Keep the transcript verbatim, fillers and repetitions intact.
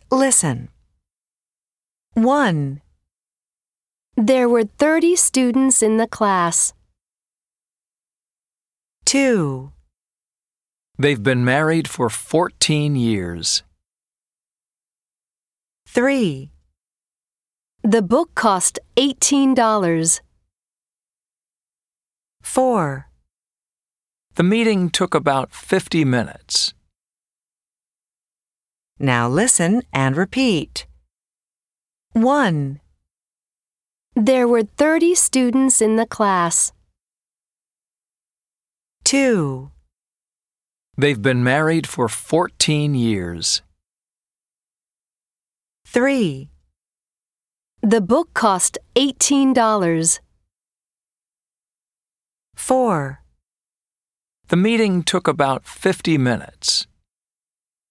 Listen. one. There were thirty students in the class. two. They've been married for fourteen years. three. The book cost eighteen dollars. four. The meeting took about fifty minutes. Now listen and repeat. one. There were thirty students in the class. two. They've been married for fourteen years. three. The book cost eighteen dollars. four. The meeting took about fifty minutes.